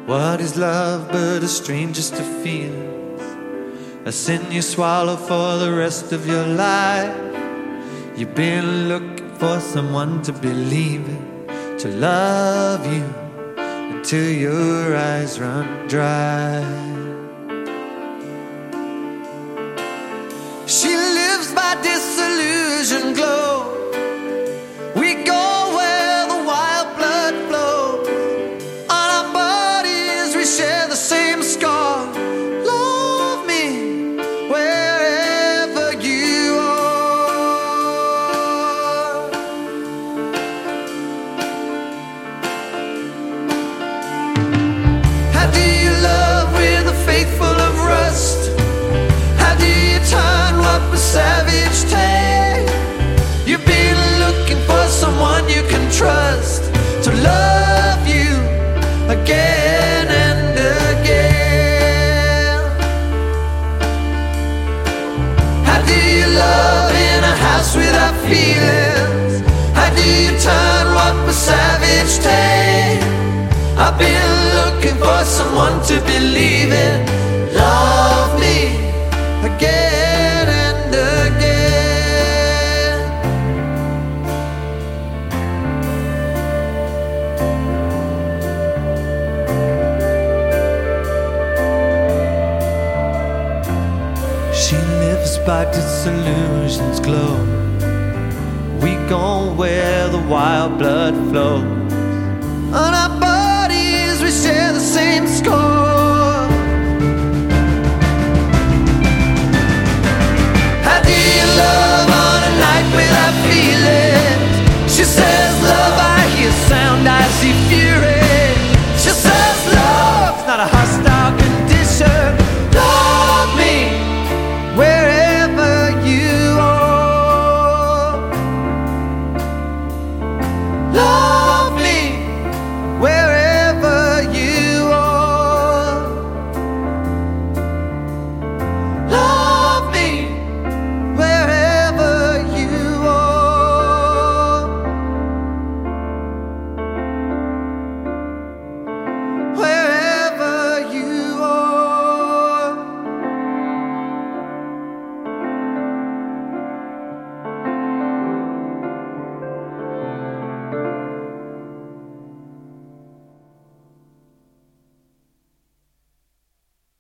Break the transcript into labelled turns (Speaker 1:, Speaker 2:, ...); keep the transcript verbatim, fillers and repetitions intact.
Speaker 1: What is love but a stranger's to feel? A sin you swallow for the rest of your life. You've been looking for someone to believe in, to love you until your eyes run dry. She lives by disillusion glow. We go where the wild blood flows. On our bodies we share the same scar. Love me wherever you are. How do you love with a faith full of rust? How do you turn what was savage take? You've been looking for someone you can trust to love you again and again. How do you love in a house without feelings? How do you turn what was savage take? I've been looking for someone to believe in. Love me again and again. She lives by disillusion's glow. We go where the wild blood flows. On our